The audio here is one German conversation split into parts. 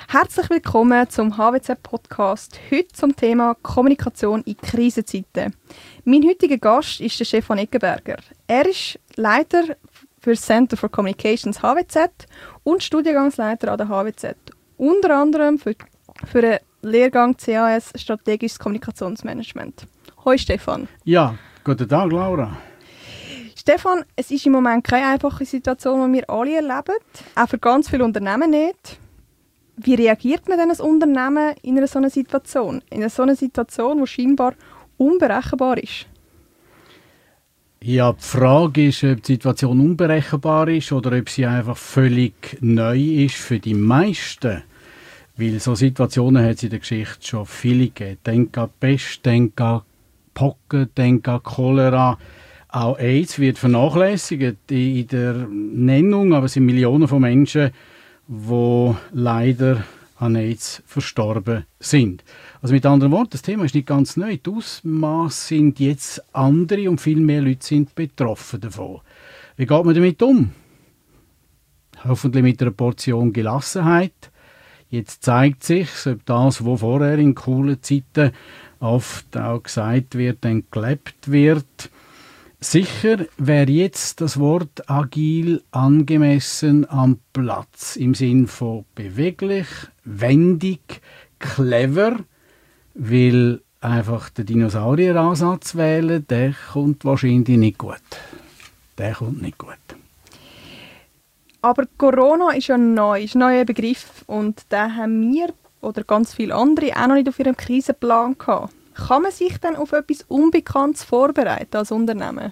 Herzlich willkommen zum HWZ-Podcast, heute zum Thema Kommunikation in Krisenzeiten. Mein heutiger Gast ist der Stefan Eggenberger. Er ist Leiter für das Center for Communications HWZ und Studiengangsleiter an der HWZ. Unter anderem für den Lehrgang CAS Strategisches Kommunikationsmanagement. Hoi Stefan. Ja, guten Tag Laura. Stefan, es ist im Moment keine einfache Situation, die wir alle erleben, auch für ganz viele Unternehmen nicht. Wie reagiert man denn als Unternehmen in einer solchen Situation? In einer solchen Situation, die scheinbar unberechenbar ist? Ja, die Frage ist, ob die Situation unberechenbar ist oder ob sie einfach völlig neu ist für die meisten. Weil so Situationen hat es in der Geschichte schon viele gegeben. Denk an Pest, denk an Pocken, denk an Cholera. Auch AIDS wird vernachlässigt in der Nennung, aber es sind Millionen von Menschen, die leider an AIDS verstorben sind. Also mit anderen Worten, das Thema ist nicht ganz neu. Die Ausmaße sind jetzt andere und viel mehr Leute sind betroffen davon. Wie geht man damit um? Hoffentlich mit einer Portion Gelassenheit. Jetzt zeigt sich, ob das, was vorher in coolen Zeiten oft auch gesagt wird, dann gelebt wird. Sicher wäre jetzt das Wort agil angemessen am Platz, im Sinn von beweglich, wendig, clever, weil einfach der Dinosaurier-Ansatz wählen, der kommt wahrscheinlich nicht gut. Der kommt nicht gut. Aber Corona ist ja neu, ist ein neuer Begriff und den haben wir oder ganz viele andere auch noch nicht auf ihrem Krisenplan gehabt. Kann man sich dann auf etwas Unbekanntes vorbereiten als Unternehmen?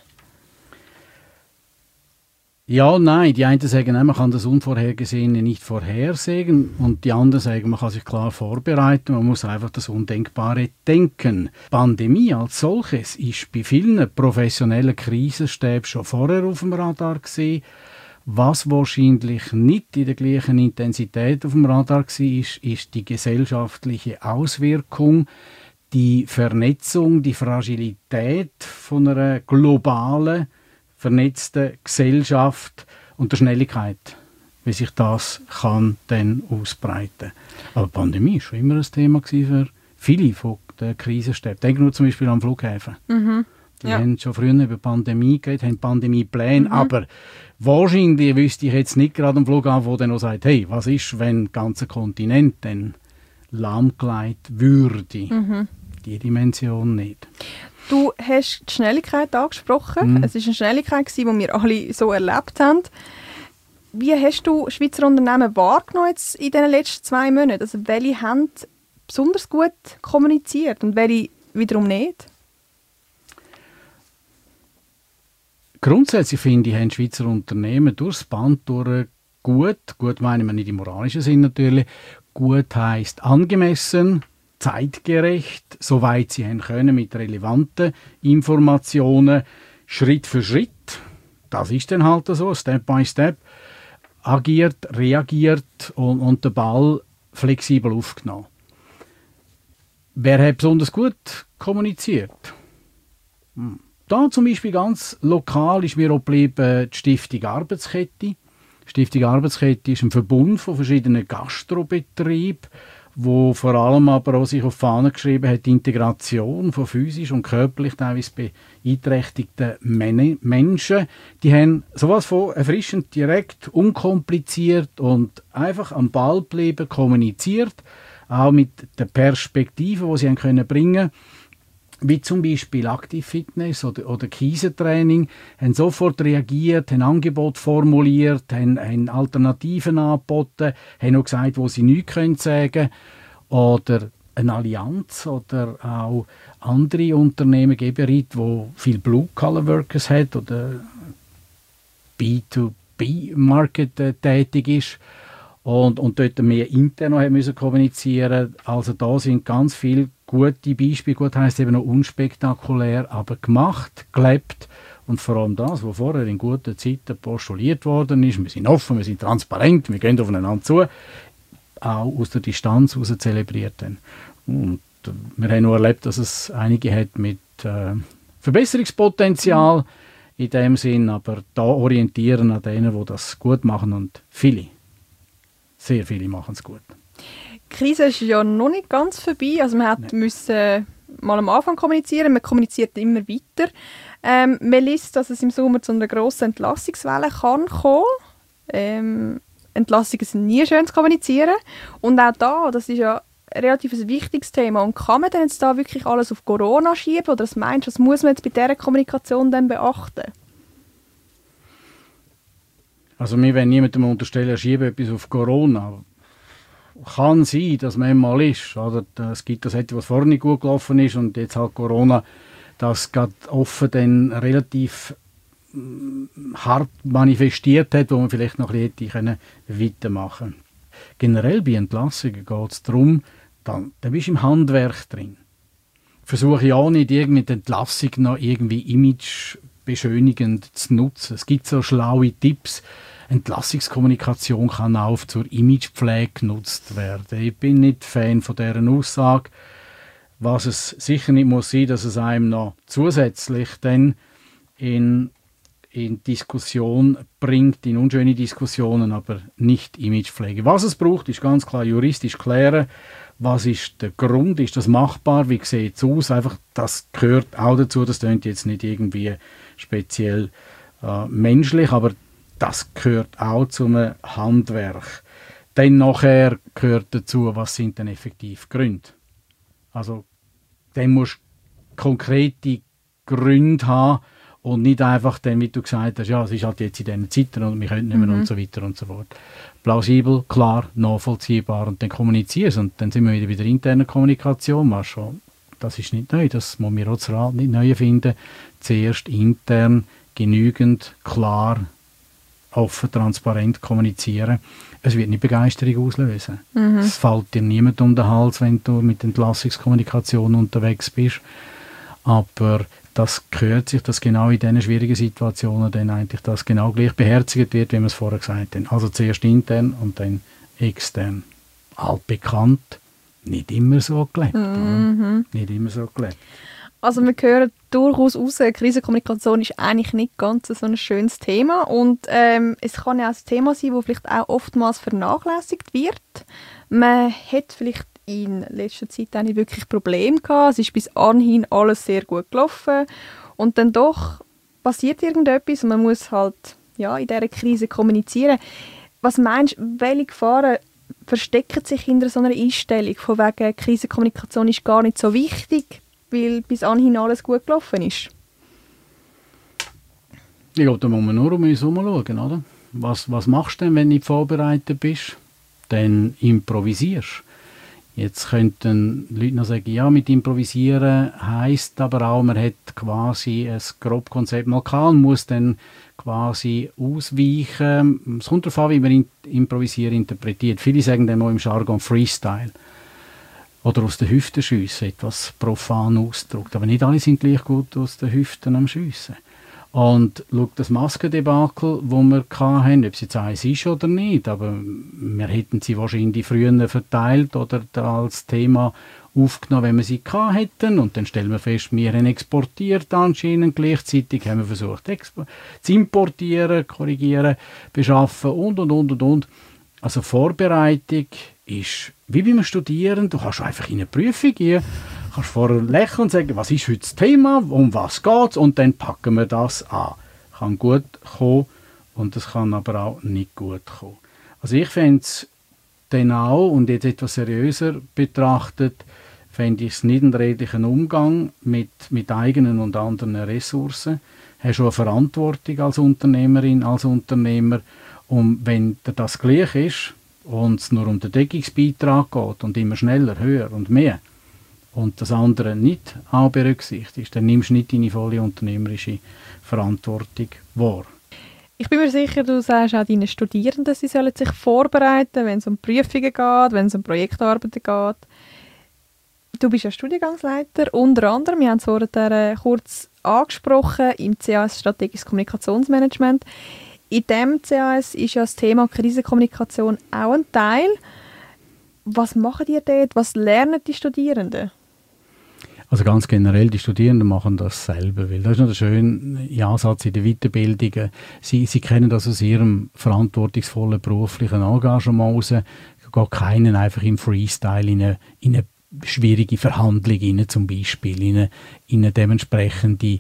Ja, nein. Die einen sagen, man kann das Unvorhergesehene nicht vorhersehen und die anderen sagen, man kann sich klar vorbereiten, man muss einfach das Undenkbare denken. Die Pandemie als solches ist bei vielen professionellen Krisenstäben schon vorher auf dem Radar gewesen. Was wahrscheinlich nicht in der gleichen Intensität auf dem Radar war, ist die gesellschaftliche Auswirkung, die Vernetzung, die Fragilität von einer globalen, vernetzten Gesellschaft und der Schnelligkeit, wie sich das kann dann ausbreiten. Aber die Pandemie war schon immer ein Thema für viele von den Krisenstäben. Denken wir zum Beispiel an Flughäfen. Die haben schon früher über Pandemie geredet, haben Pandemiepläne, aber wahrscheinlich wüsste ich jetzt nicht gerade am Flughafen, wo der noch sagt, hey, was ist, wenn der ganze Kontinent dann lahmgelegt würde? Die Dimension nicht. Du hast die Schnelligkeit angesprochen. Es war eine Schnelligkeit, die wir alle so erlebt haben. Wie hast du Schweizer Unternehmen wahrgenommen jetzt in den letzten 2 Monaten? Also welche haben besonders gut kommuniziert und welche wiederum nicht? Grundsätzlich finde ich, haben Schweizer Unternehmen durchs Band durch gut meinen wir nicht im moralischen Sinn natürlich, gut heisst angemessen, zeitgerecht, soweit sie haben können, mit relevanten Informationen, Schritt für Schritt, das ist dann halt so, Step by Step, agiert, reagiert und den Ball flexibel aufgenommen. Wer hat besonders gut kommuniziert? Da zum Beispiel ganz lokal ist mir auch geblieben die Stiftung Arbeitskette. Die Stiftung Arbeitskette ist ein Verbund von verschiedenen Gastrobetrieben, wo vor allem aber auch sich auf die Fahne geschrieben hat, die Integration von physisch und körperlich teilweise beeinträchtigten Menschen. Die haben sowas von erfrischend, direkt, unkompliziert und einfach am Ball geblieben, kommuniziert, auch mit der Perspektive, die sie können bringen, wie zum Beispiel Aktiv-Fitness oder Kiesentraining, haben sofort reagiert, haben Angebote formuliert, haben Alternativen angeboten, haben auch gesagt, wo sie nichts sagen können. Oder eine Allianz oder auch andere Unternehmen, Geberit, die viel Blue-Collar-Workers hat oder B2B-Market tätig ist und dort mehr intern noch müssen kommunizieren. Also da sind ganz viele gute Beispiele, gut heisst eben noch unspektakulär, aber gemacht, gelebt und vor allem das, was vorher in guten Zeiten postuliert worden ist. Wir sind offen, wir sind transparent, wir gehen aufeinander zu, auch aus der Distanz heraus zelebriert haben. Und wir haben auch erlebt, dass es einige hat mit Verbesserungspotenzial in dem Sinn, aber da orientieren an denen, die das gut machen und viele, sehr viele machen es gut. Die Krise ist ja noch nicht ganz vorbei. Also man musste mal am Anfang kommunizieren, man kommuniziert immer weiter. Man liest, dass es im Sommer zu einer grossen Entlassungswelle kann kommen. Entlassungen sind nie schön zu kommunizieren. Und auch da, das ist ja ein relativ wichtiges Thema. Und kann man denn jetzt da wirklich alles auf Corona schieben? Oder was meinst du, was muss man jetzt bei dieser Kommunikation dann beachten? Also wir wollen niemandem unterstellen, er schiebe etwas auf Corona. Kann sein, dass man einmal ist. Oder es gibt das etwas, was vorher nicht gut gelaufen ist und jetzt halt Corona, das gerade offen dann relativ hart manifestiert hat, wo man vielleicht noch ein bisschen weitermachen können. Generell bei Entlassungen geht es darum, da bist du im Handwerk drin. Versuche ich auch nicht, irgendwie die Entlassung noch irgendwie imagebeschönigend zu nutzen. Es gibt so schlaue Tipps. Entlassungskommunikation kann auch zur Imagepflege genutzt werden. Ich bin nicht Fan von dieser Aussage. Was es sicher nicht muss sein, dass es einem noch zusätzlich dann in Diskussion bringt, in unschöne Diskussionen, aber nicht Imagepflege. Was es braucht, ist ganz klar juristisch klären. Was ist der Grund? Ist das machbar? Wie sieht es aus? Einfach, das gehört auch dazu. Das klingt jetzt nicht irgendwie speziell menschlich, aber das gehört auch zum Handwerk. Dann nachher gehört dazu, was sind denn effektiv Gründe? Also, dann musst du konkrete Gründe haben und nicht einfach dann, wie du gesagt hast, ja, es ist halt jetzt in diesen Zeiten und wir können nicht mehr und so weiter und so fort. Plausibel, klar, nachvollziehbar und dann kommunizieren es. Und dann sind wir wieder bei der internen Kommunikation. Das ist nicht neu, das muss wir auch das Rat nicht neu finden. Zuerst intern genügend, klar, offen, transparent kommunizieren. Es wird nicht Begeisterung auslösen. Es fällt dir niemand um den Hals, wenn du mit Entlassungskommunikation unterwegs bist. Aber das gehört sich, dass genau in diesen schwierigen Situationen dann eigentlich das genau gleich beherzigt wird, wie wir es vorher gesagt haben. Also zuerst intern und dann extern. Altbekannt, nicht immer so gelebt. Nicht immer so gelebt. Also wir hören durchaus raus, Krisenkommunikation ist eigentlich nicht ganz so ein schönes Thema und es kann ja auch ein Thema sein, das vielleicht auch oftmals vernachlässigt wird. Man hat vielleicht in letzter Zeit auch nicht wirklich Probleme gehabt, es ist bis anhin alles sehr gut gelaufen und dann doch passiert irgendetwas und man muss halt in dieser Krise kommunizieren. Was meinst du, welche Gefahren verstecken sich hinter so einer Einstellung, von wegen Krisenkommunikation ist gar nicht so wichtig, weil bis anhin alles gut gelaufen ist? Ich glaube, da muss man nur um uns herum schauen, oder? Was machst du denn, wenn du nicht vorbereitet bist? Dann improvisierst. Jetzt könnten Leute noch sagen, ja, mit Improvisieren heisst aber auch, man hat quasi ein grobes Konzept mal gehabt und muss dann quasi ausweichen. Es kommt darauf an, wie man Improvisieren interpretiert. Viele sagen dann mal im Jargon Freestyle. Oder aus den Hüften schiessen, etwas profan ausgedrückt. Aber nicht alle sind gleich gut aus den Hüften am Schiessen. Und schau das Maskendebakel, das wir hatten, ob es jetzt eins ist oder nicht, aber wir hätten sie wahrscheinlich früher verteilt oder als Thema aufgenommen, wenn wir sie gehabt hätten. Und dann stellen wir fest, wir haben exportiert anscheinend. Gleichzeitig haben wir versucht, zu importieren, korrigieren, beschaffen und. Also Vorbereitung ist wie beim Studieren. Du kannst einfach in eine Prüfung gehen, kannst vorher lächeln und sagen, was ist heute das Thema, um was geht es, und dann packen wir das an. Kann gut kommen und es kann aber auch nicht gut kommen. Also ich fände es dann auch, und jetzt etwas seriöser betrachtet, fände ich es nicht einen redlichen Umgang mit eigenen und anderen Ressourcen. Du hast schon eine Verantwortung als Unternehmerin, als Unternehmer. Und wenn dir das gleich ist und es nur um den Deckungsbeitrag geht und immer schneller, höher und mehr und das andere nicht auch berücksichtigst, dann nimmst du nicht deine volle unternehmerische Verantwortung wahr. Ich bin mir sicher, du sagst auch deinen Studierenden, sie sollen sich vorbereiten, wenn es um Prüfungen geht, wenn es um Projektarbeiten geht. Du bist ja Studiengangsleiter, unter anderem, wir haben es vorhin kurz angesprochen, im CAS Strategisches Kommunikationsmanagement. In diesem CAS ist ja das Thema Krisenkommunikation auch ein Teil. Was machen die dort? Was lernen die Studierenden? Also ganz generell, die Studierenden machen das selber, weil das ist noch der schöne Ansatz in der Weiterbildung. Sie kennen das aus ihrem verantwortungsvollen beruflichen Engagement raus. geht keinen einfach im Freestyle in eine schwierige Verhandlung rein, zum Beispiel, in eine dementsprechende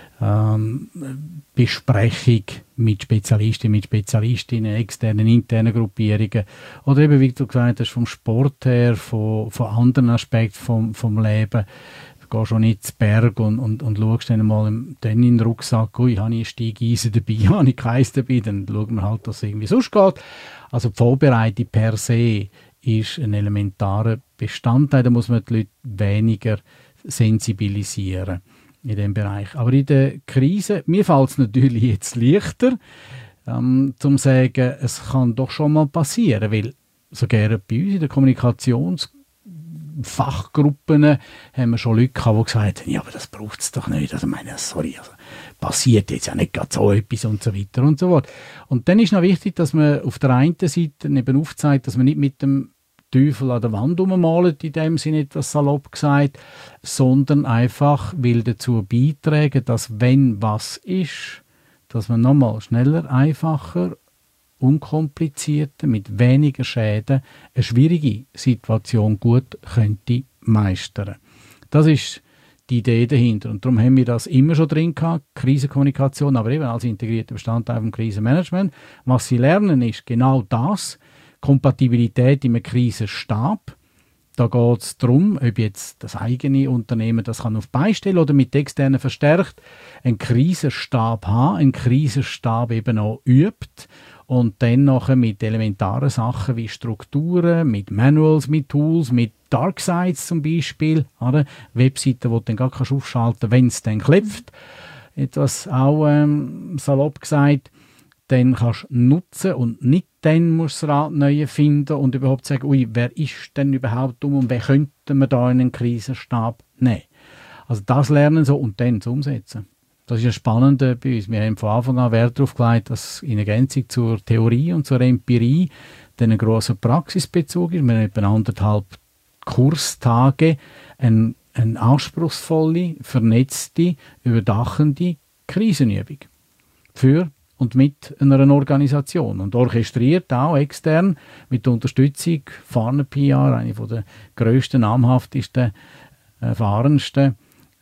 Besprechung mit Spezialisten, mit Spezialistinnen, externen, internen Gruppierungen oder eben, wie du gesagt hast, vom Sport her, von anderen Aspekten vom Leben. Du gehst schon nicht zu Berg und schaust dann mal in den Rucksack, habe ich ein Steigeisen dabei, habe ich keins dabei, dann schauen wir halt, dass es irgendwie sonst geht. Also die Vorbereitung per se ist ein elementarer Bestandteil, da muss man die Leute weniger sensibilisieren in dem Bereich. Aber in der Krise, mir fällt es natürlich jetzt leichter, zum zu sagen, es kann doch schon mal passieren, weil sogar bei uns in der Kommunikationsfachgruppen haben wir schon Leute gehabt, die gesagt haben, ja, aber das braucht es doch nicht. Also meine, sorry, also passiert jetzt ja nicht gerade so etwas und so weiter und so fort. Und dann ist noch wichtig, dass man auf der einen Seite eben aufzeigt, dass man nicht mit dem Teufel an der Wand rummalen, in dem Sinne etwas salopp gesagt, sondern einfach will dazu beitragen, dass wenn was ist, dass man nochmal schneller, einfacher, unkomplizierter, mit weniger Schäden eine schwierige Situation gut könnte meistern. Das ist die Idee dahinter. Und darum haben wir das immer schon drin gehabt, Krisenkommunikation, aber eben als integrierter Bestandteil vom Krisenmanagement. Was sie lernen, ist genau das, Kompatibilität im Krisenstab. Da geht es darum, ob jetzt das eigene Unternehmen das kann auf beistellen oder mit externen verstärkt einen Krisenstab haben, einen Krisenstab eben auch übt und dann nachher mit elementaren Sachen wie Strukturen, mit Manuals, mit Tools, mit Darksides zum Beispiel, oder? Webseiten, die du dann gar aufschalten kannst, wenn es dann klopft. Etwas auch salopp gesagt, dann kannst du nutzen und nicht dann musst du das Rad neu erfinden und überhaupt sagen, ui, wer ist denn überhaupt und wer könnte man da in einen Krisenstab nehmen. Also das lernen so und dann zu umsetzen. Das ist ja spannend bei uns. Wir haben von Anfang an Wert darauf gelegt, dass in Ergänzung zur Theorie und zur Empirie dann ein grosser Praxisbezug ist. Wir haben etwa 1,5 Kurstage, eine anspruchsvolle, vernetzte, überdachende Krisenübung für und mit einer Organisation und orchestriert auch extern mit der Unterstützung von PR, eine der grössten, namhaftesten, erfahrensten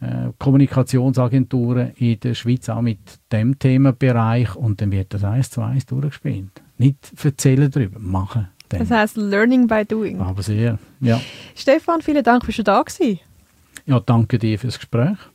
Kommunikationsagenturen in der Schweiz, auch mit dem Themenbereich, und dann wird das 1:1 durchgespielt. Nicht erzählen darüber, machen. Dann. Das heisst Learning by Doing. Aber sehr, ja. Stefan, vielen Dank, bist du da gewesen. Ja, danke dir fürs Gespräch.